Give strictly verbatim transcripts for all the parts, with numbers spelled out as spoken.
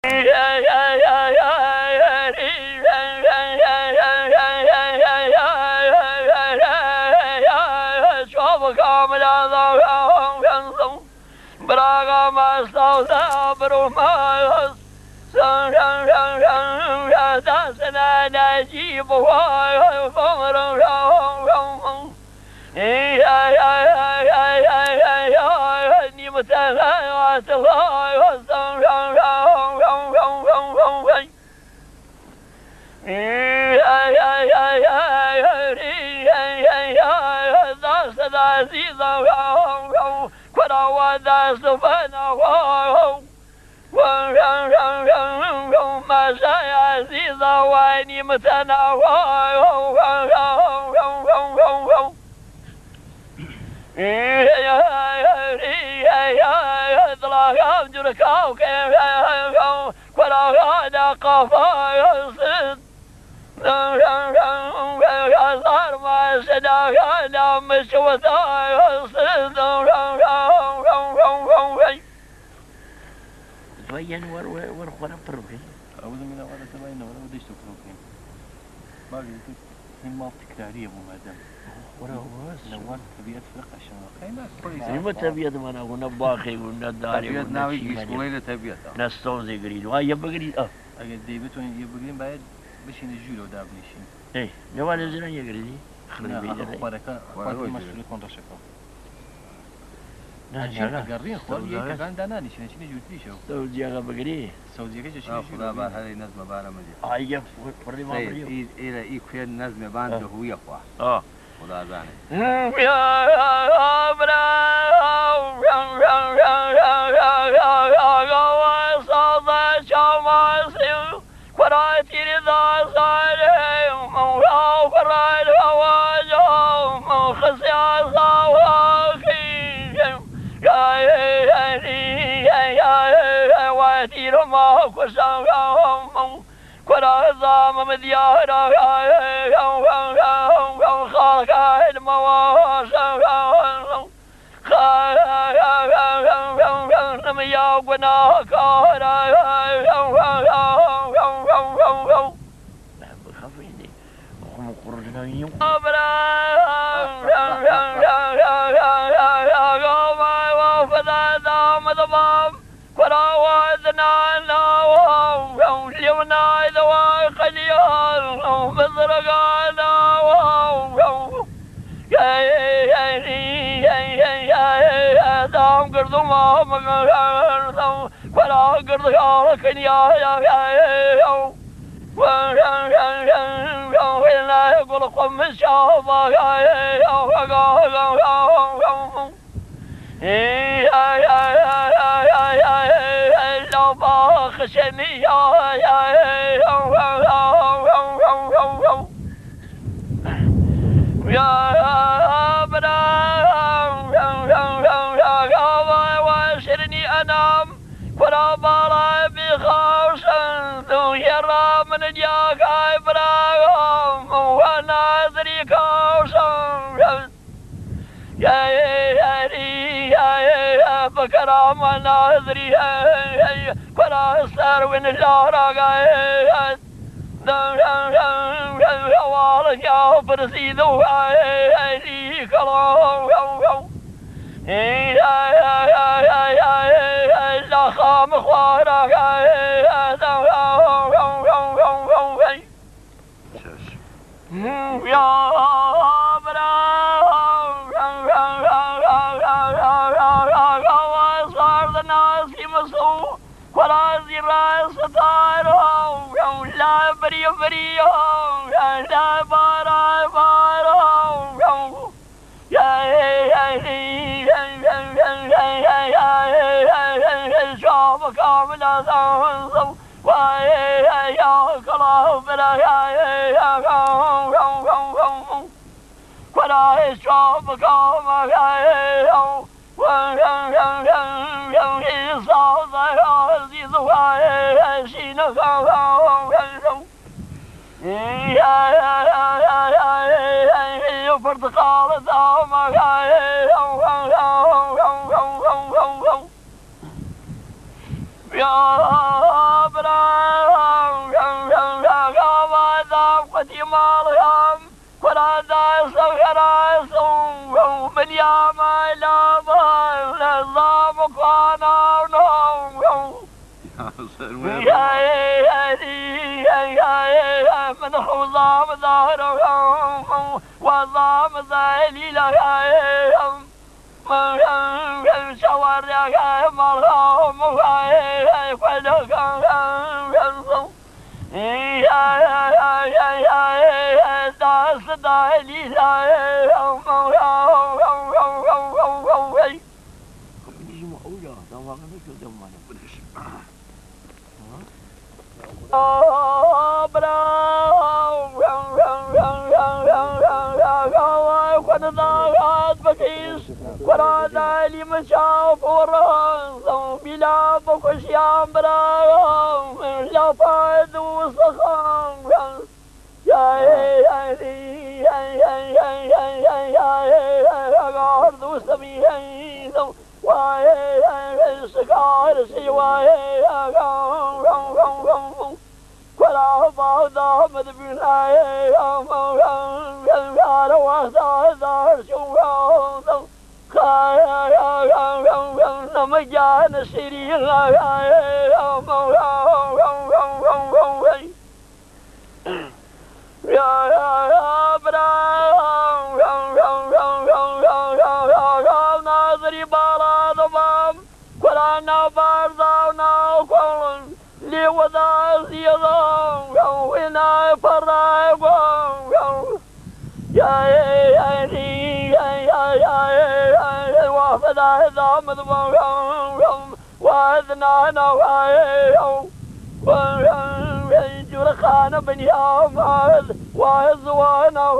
Braga mas sauda brumas sang sang sang sang da sana da ji bo wa phong rong rong rong ya ya ya ya ya ya ni ma ta wa ta wa sang sang rong rong rong rong rong ya ya ya ya ya ya ya da sana ji da rong rong Quara wa da so fa na wa wa rang rang rang rang ma sha ya si za wa ni ma ta na wa rang rang rang rang rang rang ya ya ya ya ya da la ga ju la ka ke ya quara ga da ka fa si rang rang rang ya sa ma sha da ga da ma shu wa da si rang rang Bayan war war war war pergi. أعوذ من أول سبعين ولا بديش تفرقين. ما قلت هم ما تكرارية مو مادام. ورا واس. لو تبيت فرق عشان خينا. لما تبيت ما أنا قلنا باقي قلنا داري. تبيت ناوي يسكولي تبيت. نستون زي قريد. وهاي بقريد آه. أجل ديبتون يبقين بعد بشين الجولة دابنيشين. إيه جوال زين يقريدي. خلي بيدر. بركة. بركة مسؤول كونتر شكل. أجل تقرين خال يك كان داناني شنو شنو جوتي شو. سعودية بقري. سعودية كذا شنو. خدا بار هذه نظم بار مجد. أيه فري ما فري. إيه إيه إيه كوي نظم بان هو يقوى. آه. خدا زانه. يا برا رang rang rang rang rang rang rang rang صاد شمس قرأت رضا صالح مولا فرد هواجه مخصيا صواخي يا يا يا يا واتير ما كسام يوم قرأ زام مديارا خالق المواسم لم يقنا كارا خافيني هم قرنا يوم ما مغرض ولا قرض يا كنيا يا يا ولا يقول قم الشافا يا يا يا يا لو باخشني يا يا يا بنا أنام ولا بارا بخوش ذو يرى من جاك إبراهيم وناظري كوش يا يا يا يا بكرام وناظري ولا سر وين جارك والله يا برسيد وعلي كلام يا يا يا يا يا لا خام خوارا يا يا برا صار الناس يمسوا ولا زراس طاروا لا بري بري لا بارا بارا يا شوف كامل أنصب ويا يا كلام بلا يا ولا شوف كامل يا ويا صوت عزيز ويا شين يا يا يا يا برتقال دام يا فتي مالهم كنا دايس وخرايسهم من يا ما لا بال الظام كوانا ونوم يا يا يا من حظام ظهرهم وظام ذليلهم من شوار يا مرهم ويا فلكم يا يا يا يا داس دليلهم Kapıcı mı? O ya. Tamam ne kötü bana bu iş. ورانا لي مشاف وراسهم بلا بكش يا براهم لا فاد وسخام يا يا يا يا يا يا يا أرض وسميهم ويا سكار سوايا ولا بعد أحمد بن عيام قال وصار شو لما جانا سرير يا يا براو ناظري بارا ضبام كلانا بارضاونا وكل لي وذا زيضام وينا فراغ يا يا يا يا يا وفدا ذا مذبوم واذنانا ويجور خان بن يامد وازوانا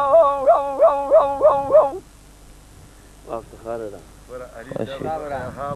افتخار ده.